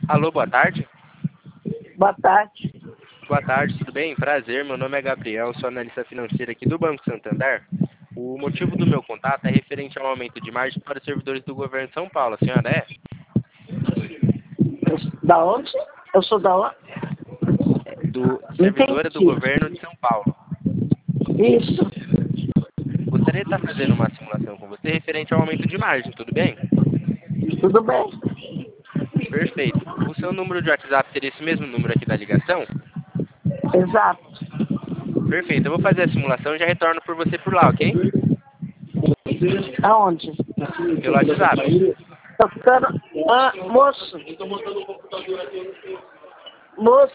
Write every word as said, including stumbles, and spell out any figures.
Alô, boa tarde. Boa tarde. Boa tarde, tudo bem? Prazer, meu nome é Gabriel, sou analista financeiro aqui do Banco Santander. O motivo do meu contato é referente ao aumento de margem para os servidores do governo de São Paulo. A senhora é? Da onde? Eu sou da onde? Do servidora do Entendi. governo de São Paulo. Isso. Gostaria de estar fazendo uma simulação com você referente ao aumento de margem, tudo bem? Tudo bem? Perfeito. O seu número de WhatsApp seria esse mesmo número aqui da ligação? Exato. Perfeito, eu vou fazer a simulação e já retorno por você por lá, ok? Aonde? Pelo WhatsApp. Tô ficando... Ah, moço. Moço.